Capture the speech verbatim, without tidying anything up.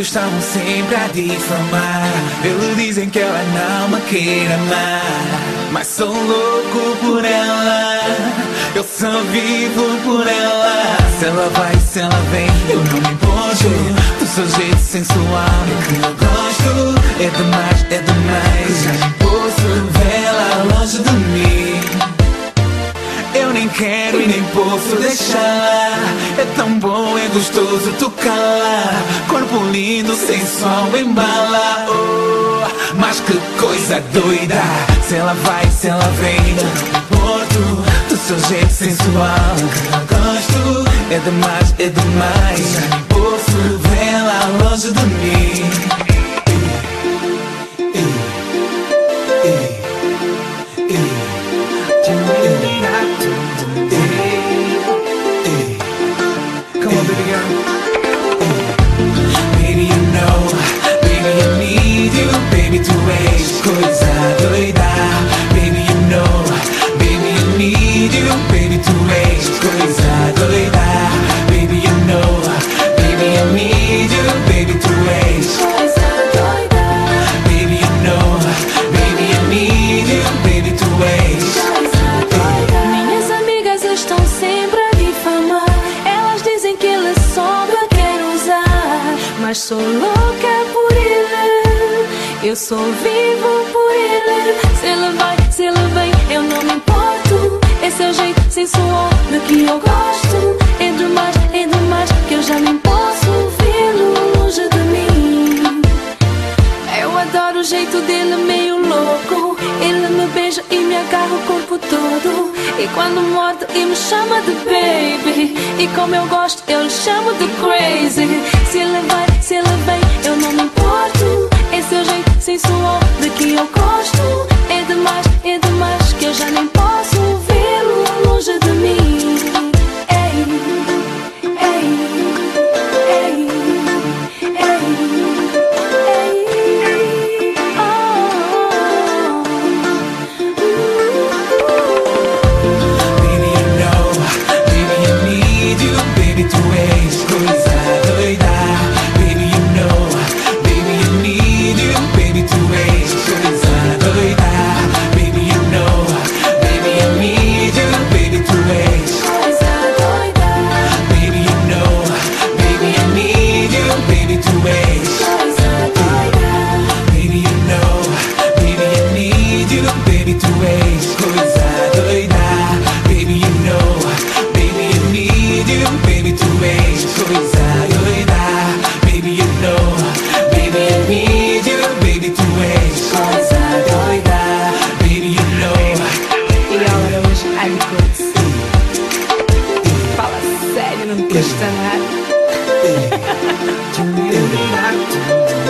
amigos estão sempre a difamar. Eles dizem que ela não me quer amar, mas sou louco por ela, eu só vivo por ela. Se ela vai, se ela vem, eu não me importo. Do seu jeito sensual é que eu gosto. É demais, é demais, já nem posso vê-la longe de mim. Eu nem quero e nem posso deixar. É tão bom, é gostoso tocá-la. Corpo lindo, sensual, embala. Oh, mas que coisa doida. Se ela vai, se ela vem, eu não me importo. Do seu jeito sensual que eu gosto. É demais, é demais, já nem posso vê-la longe de mim. Come on, baby girl. Baby, you know, baby, I need you, baby, to waste. Coisa doida. Baby, you know, baby, I need you, baby, to waste. Coisa doida. Baby, you know, baby, I need you, baby, to waste. Coisa doida. Baby, you know, baby, I need you, baby, to waste. Coisa doida. Minhas amigas estão sempre a difamar. Elas dizem que ele só me quer usar, mas sou louca por ele, eu só vivo por ele. Se ele vai, se ele vem, eu não me importo. Esse é o jeito sensual de que eu gosto. É demais, é demais, que eu já nem posso vê-lo longe de mim. Eu adoro o jeito dele, meio louco. Ele me beija e me agarra o corpo todo. E quando morde e me chama de baby, e como eu gosto, eu lhe chamo de crazy. Se ele vai, se ele vem, eu não me importo. Esse é o jeito sensual de que eu gosto. É demais, é demais, que eu já nem posso vê-lo longe de mim. Ei, ei, ei, ei, ei, oh. Baby, you know, baby, I need you, baby, to waste. Coisa doida. Baby, you know, baby, I need you, baby, to waste. Coisa doida. Baby, you know, baby, I need you, baby, to waste. Coisa doida. Baby, you know, baby, I need you, baby, to waste. Coisa doida. Baby, you know, baby, I need you, baby, to waste. Coisa doida. Baby, you know, baby, I need you, baby, to waste. Coisa doida. Baby, you know, baby, I need you, baby, to waste. Coisa doida. Baby, you know. E agora hoje, I'm good. Fala sério, não custa nada. Baby,